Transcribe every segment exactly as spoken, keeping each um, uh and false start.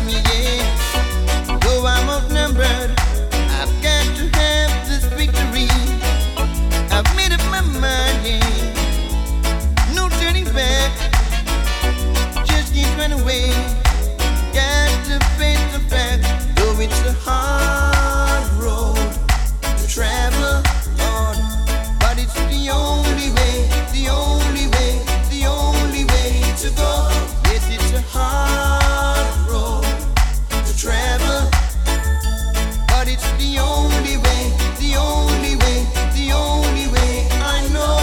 me, yeah. Though I'm outnumbered, I've got to have this victory. I've made up my mind, yeah. No turning back. Just can't run away. Got to face the fact. Though it's a hard road to travel, Lord, but it's the only way, the only way, the only way to go. Yes, it's a hard road to travel, but it's the only way, the only way, the only way I know.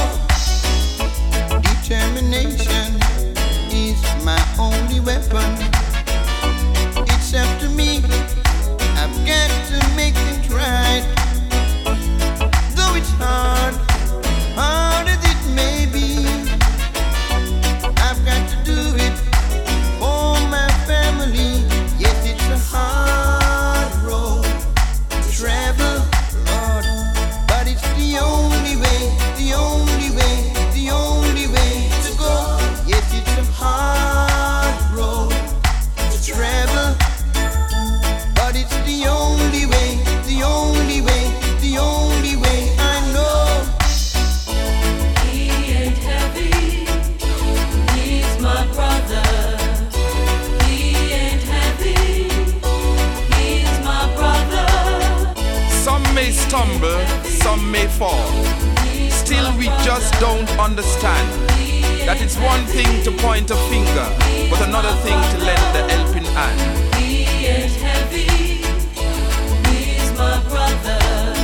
Determination is my only weapon. It's up to me. I've got to make things right. Though it's hard, hard as it may be, I've got to do it for my family. Yes, it's a hard road to travel, Lord, but it's the only way, the only way, the only way to go. Yes, it's a hard road to travel, but it's the only way, the only way, the only way I know. He ain't heavy, he's my brother. He ain't heavy, he's my brother. Some may stumble, some may fall. Still we just don't understand that it's one thing to point a finger, but another thing to lend the helping hand. He ain't heavy, he's my brother.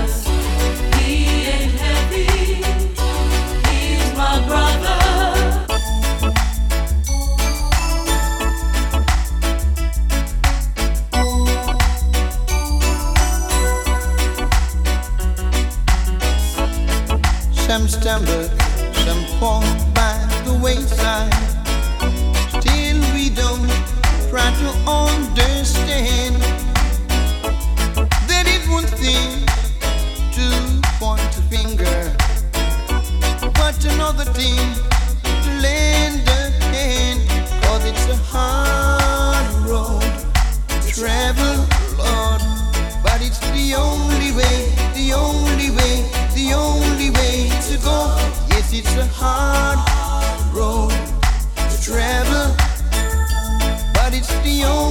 He ain't heavy, he's my brother. Some stumble, some fall by the wayside. Still we don't try to understand that it's one thing to point a finger, but another thing to lend a hand. Cause it's a hard road to travel, Lord, but it's the only way, the only way, the only way to go. Yes, it's a hard road to travel, but it's the only